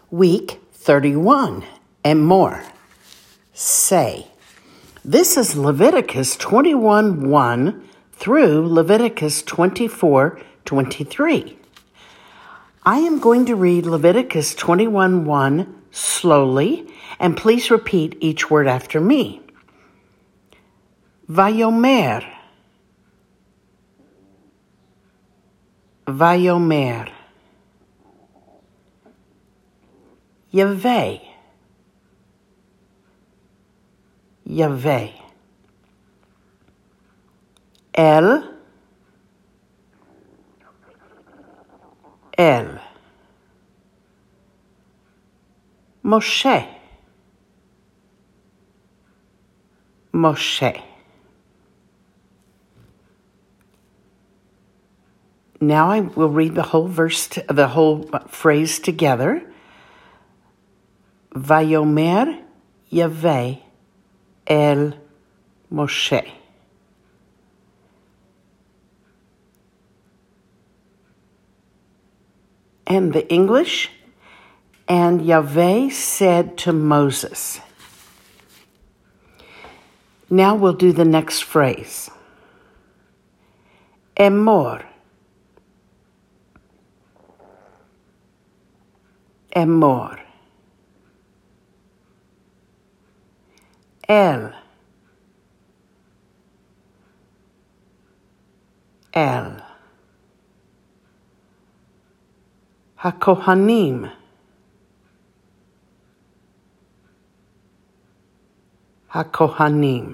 Week 31 and more. Say. This is Leviticus 21:1 through Leviticus 24:23. I am going to read Leviticus 21:1 slowly, and please repeat each word after me. Vayomer. Vayomer. Yahweh. Yahweh. El. El. Moshe. Moshe. Now I will read the whole phrase together. Vayomer Yahweh el Moshe. And the English, and Yahweh said to Moses. Now we'll do the next phrase. Emor. Emor. El. El. HaKohanim. HaKohanim.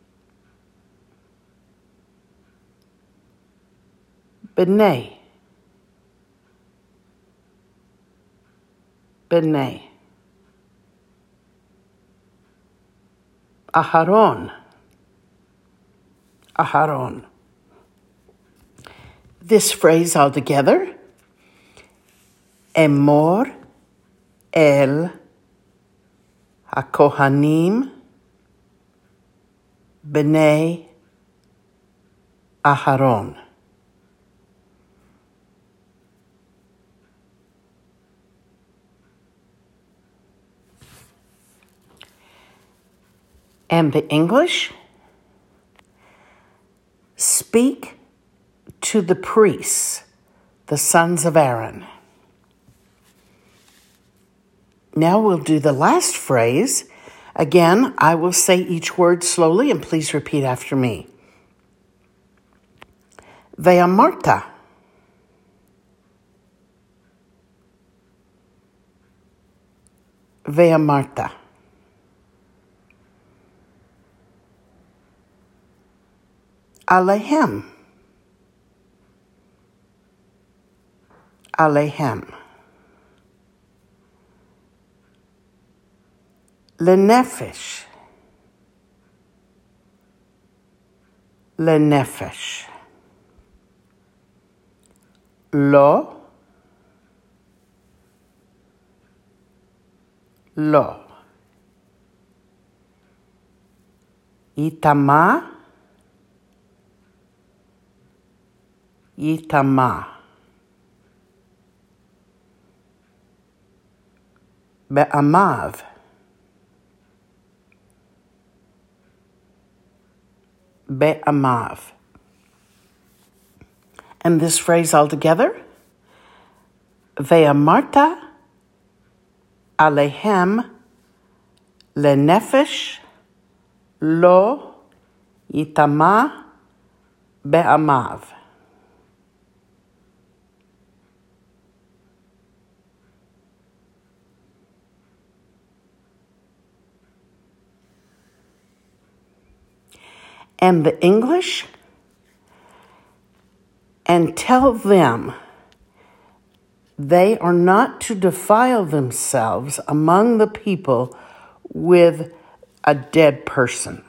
B'nai. B'nai. Aharon. Aharon. This phrase all together. Emor el HaKohanim b'nei Aharon. And the English, speak to the priests, the sons of Aaron. Now we'll do the last phrase. Again, I will say each word slowly, and please repeat after me. Ve'amarta. Ve'amarta. Alehem. Alehem. Lenefesh. Lenefesh. Lo. Lo. Itama. Itama. Be'amav. Be'amav. And this phrase all together. Ve'amarta alehem lenefesh lo yitama be'amav. And the English, and tell them they are not to defile themselves among the people with a dead person.